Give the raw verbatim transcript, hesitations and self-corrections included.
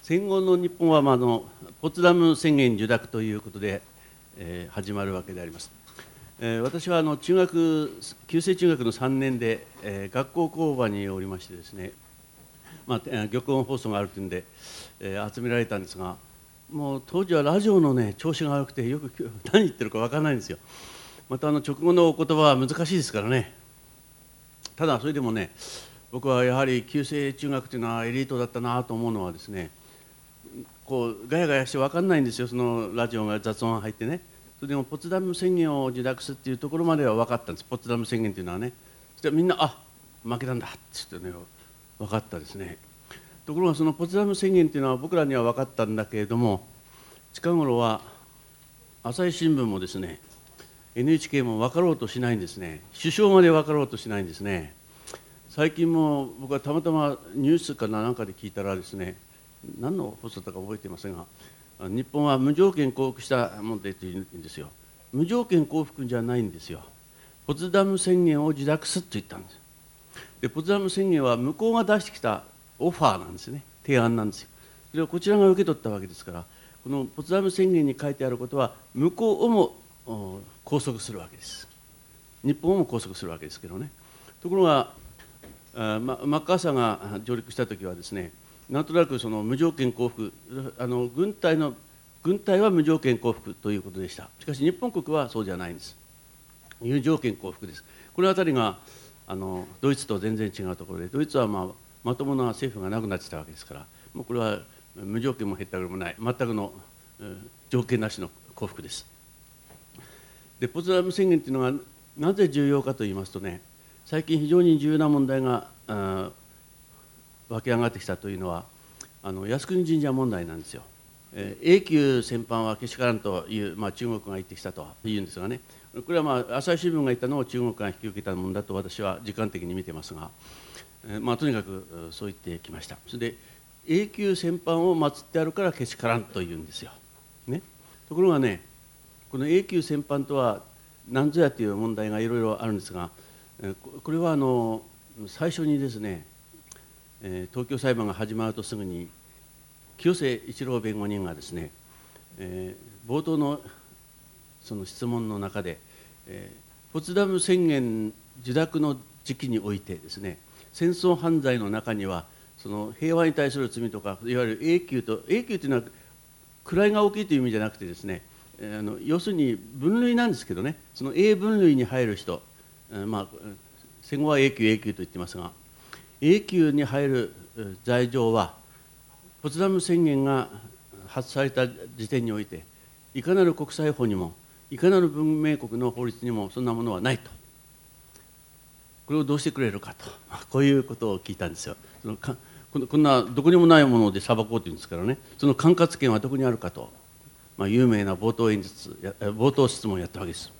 戦後の日本は、まあ、あのポツダム宣言受諾ということで、えー、始まるわけであります。えー、私はあの中学旧制中学のさんねんで、えー、学校工場におりましてですね、まあ、玉音放送があるというんで、えー、集められたんですが、もう当時はラジオの、ね、調子が悪くてよく何言ってるか分からないんですよ。またあの直後のお言葉は難しいですからね。ただそれでもね、僕はやはり旧制中学というのはエリートだったなと思うのはですね、こうガヤガヤして分かんないんですよ、そのラジオが雑音が入ってね。それでもポツダム宣言を受諾するっていうところまでは分かったんです。ポツダム宣言というのはね。そしてみんなあ負けたんだって言ってね分かったですね。ところがそのポツダム宣言というのは僕らには分かったんだけれども、近頃は朝日新聞もですね エヌエイチケー も分かろうとしないんですね。首相まで分かろうとしないんですね。最近も僕はたまたまニュースかなんかで聞いたらですね、何の放送だか覚えていませんが、日本は無条件降伏した問題というんですよ。無条件降伏じゃないんですよ。ポツダム宣言を受諾すると言ったんです。でポツダム宣言は向こうが出してきたオファーなんですね、提案なんですよ。それをこちらが受け取ったわけですから、このポツダム宣言に書いてあることは向こうをも拘束するわけです。日本をも拘束するわけですけどね。ところがマッカーサーが上陸したときはですね、なんとなくその無条件降伏、あの軍隊の軍隊は無条件降伏ということでした。しかし日本国はそうじゃないんです。有条件降伏です。これあたりがあのドイツと全然違うところで、ドイツは、まあ、まともな政府がなくなってたわけですから、もうこれは無条件も減ったくれもない、全くの条件なしの降伏です。でポツダム宣言というのがなぜ重要かといいますとね、最近非常に重要な問題が湧き上がってきたというのは、あの靖国神社問題なんですよ。えー、永久戦犯はけしからんという、まあ、中国が言ってきたというんですがね、これは、まあ、朝日新聞が言ったのを中国が引き受けたものだと私は時間的に見てますが、えーまあ、とにかくそう言ってきました。それで永久戦犯を祀ってあるからけしからんというんですよ、ね。ところがね、この永久戦犯とは何ぞやという問題がいろいろあるんですが、これはあの最初にですね、東京裁判が始まるとすぐに清瀬一郎弁護人がですね、えー、冒頭のその質問の中で、えー、ポツダム宣言受諾の時期においてですね、戦争犯罪の中にはその平和に対する罪とか、いわゆる永久と永久というのは位が大きいという意味じゃなくてですね、えー、あの要するに分類なんですけどね、その A 分類に入る人、えー、まあ戦後は永久永久と言ってますが、永久に入る罪状はポツダム宣言が発された時点において、いかなる国際法にもいかなる文明国の法律にもそんなものはないと。これをどうしてくれるかと、こういうことを聞いたんですよ。そのかこんなどこにもないもので裁こうというんですからね、その管轄権はどこにあるかと、まあ、有名な冒頭演説冒頭質問をやったわけです。